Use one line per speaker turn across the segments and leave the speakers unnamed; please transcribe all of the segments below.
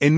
En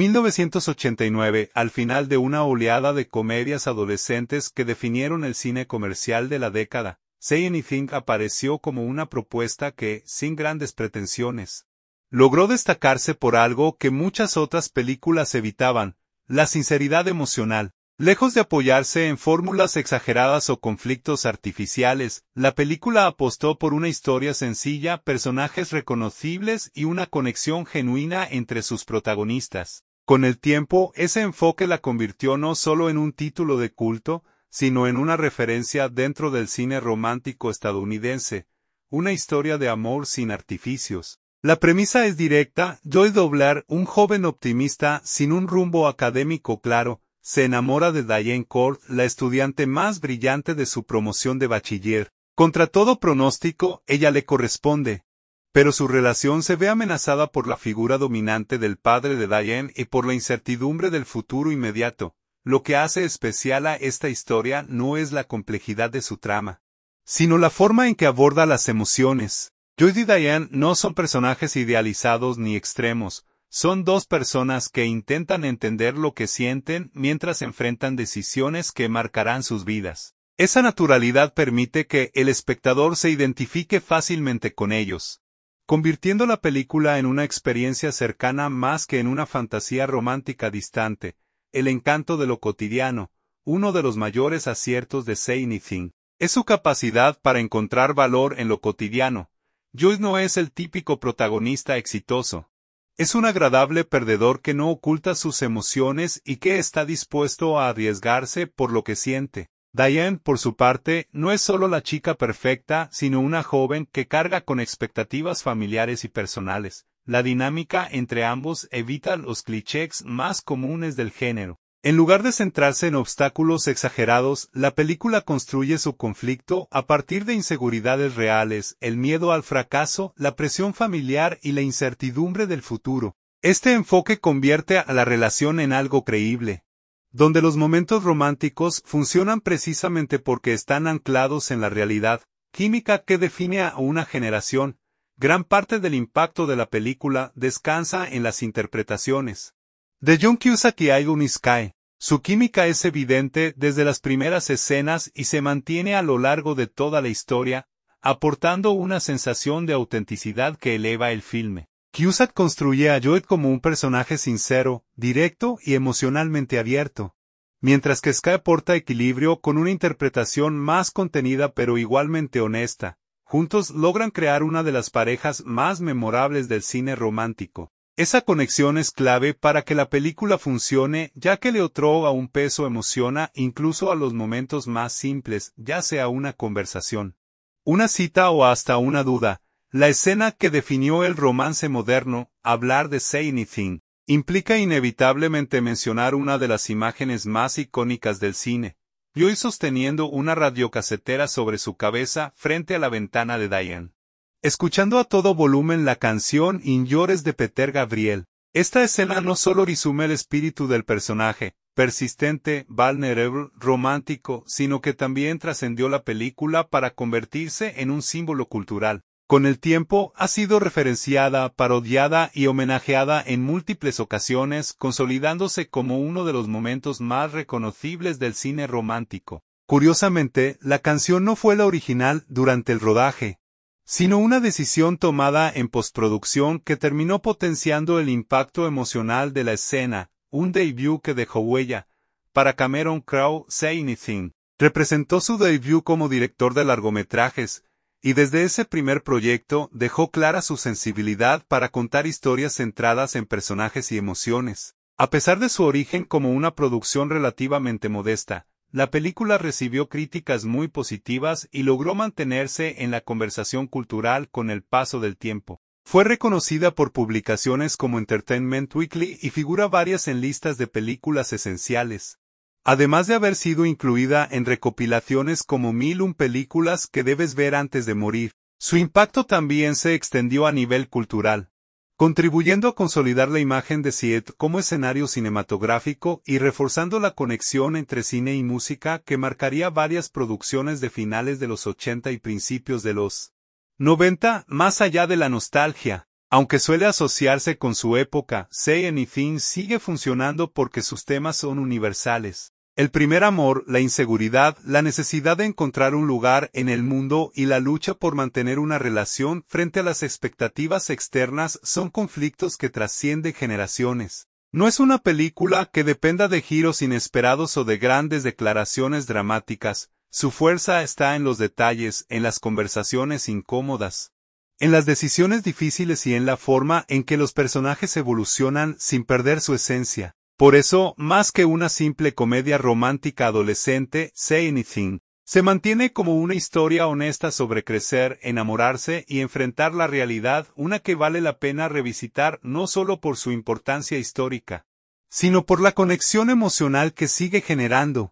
1989, al final de una oleada de comedias adolescentes que definieron el cine comercial de la década, Say Anything apareció como una propuesta que, sin grandes pretensiones, logró destacarse por algo que muchas otras películas evitaban: la sinceridad emocional. Lejos de apoyarse en fórmulas exageradas o conflictos artificiales, la película apostó por una historia sencilla, personajes reconocibles y una conexión genuina entre sus protagonistas. Con el tiempo, ese enfoque la convirtió no solo en un título de culto, sino en una referencia dentro del cine romántico estadounidense, una historia de amor sin artificios. La premisa es directa: Joy Dobler, un joven optimista sin un rumbo académico claro, se enamora de Diane Cord, la estudiante más brillante de su promoción de bachiller. Contra todo pronóstico, ella le corresponde. Pero su relación se ve amenazada por la figura dominante del padre de Diane y por la incertidumbre del futuro inmediato. Lo que hace especial a esta historia no es la complejidad de su trama, sino la forma en que aborda las emociones. Joy y Diane no son personajes idealizados ni extremos. Son dos personas que intentan entender lo que sienten mientras enfrentan decisiones que marcarán sus vidas. Esa naturalidad permite que el espectador se identifique fácilmente con ellos, convirtiendo la película en una experiencia cercana más que en una fantasía romántica distante. El encanto de lo cotidiano, uno de los mayores aciertos de Say Anything, es su capacidad para encontrar valor en lo cotidiano. Joy no es el típico protagonista exitoso. Es un agradable perdedor que no oculta sus emociones y que está dispuesto a arriesgarse por lo que siente. Diane, por su parte, no es solo la chica perfecta, sino una joven que carga con expectativas familiares y personales. La dinámica entre ambos evita los clichés más comunes del género. En lugar de centrarse en obstáculos exagerados, la película construye su conflicto a partir de inseguridades reales, el miedo al fracaso, la presión familiar y la incertidumbre del futuro. Este enfoque convierte a la relación en algo creíble, donde los momentos románticos funcionan precisamente porque están anclados en la realidad, química que define a una generación. Gran parte del impacto de la película descansa en las interpretaciones de John Cusack y Ian Iskai. Su química es evidente desde las primeras escenas y se mantiene a lo largo de toda la historia, aportando una sensación de autenticidad que eleva el filme. Cusack construye a Joy como un personaje sincero, directo y emocionalmente abierto, mientras que Iskai aporta equilibrio con una interpretación más contenida pero igualmente honesta. Juntos logran crear una de las parejas más memorables del cine romántico. Esa conexión es clave para que la película funcione, ya que le otorga un peso emociona incluso a los momentos más simples, ya sea una conversación, una cita o hasta una duda. La escena que definió el romance moderno, hablar de Say Anything, implica inevitablemente mencionar una de las imágenes más icónicas del cine: Joy sosteniendo una radiocasetera sobre su cabeza frente a la ventana de Diane, escuchando a todo volumen la canción In Yours de Peter Gabriel. Esta escena no solo resume el espíritu del personaje, persistente, vulnerable, romántico, sino que también trascendió la película para convertirse en un símbolo cultural. Con el tiempo, ha sido referenciada, parodiada y homenajeada en múltiples ocasiones, consolidándose como uno de los momentos más reconocibles del cine romántico. Curiosamente, la canción no fue la original durante el rodaje, sino una decisión tomada en postproducción que terminó potenciando el impacto emocional de la escena, un debut que dejó huella. Para Cameron Crowe, Say Anything representó su debut como director de largometrajes, y desde ese primer proyecto dejó clara su sensibilidad para contar historias centradas en personajes y emociones. A pesar de su origen como una producción relativamente modesta, la película recibió críticas muy positivas y logró mantenerse en la conversación cultural con el paso del tiempo. Fue reconocida por publicaciones como Entertainment Weekly y figura varias en listas de películas esenciales, además de haber sido incluida en recopilaciones como 1001 películas que debes ver antes de morir. Su impacto también se extendió a nivel cultural, contribuyendo a consolidar la imagen de Seattle como escenario cinematográfico y reforzando la conexión entre cine y música que marcaría varias producciones de finales de los 80 y principios de los 90. Más allá de la nostalgia, Aunque suele asociarse con su época, Say Anything sigue funcionando porque sus temas son universales. El primer amor, la inseguridad, la necesidad de encontrar un lugar en el mundo y la lucha por mantener una relación frente a las expectativas externas son conflictos que trascienden generaciones. No es una película que dependa de giros inesperados o de grandes declaraciones dramáticas. Su fuerza está en los detalles, en las conversaciones incómodas, en las decisiones difíciles y en la forma en que los personajes evolucionan sin perder su esencia. Por eso, más que una simple comedia romántica adolescente, Say Anything se mantiene como una historia honesta sobre crecer, enamorarse y enfrentar la realidad, una que vale la pena revisitar no solo por su importancia histórica, sino por la conexión emocional que sigue generando.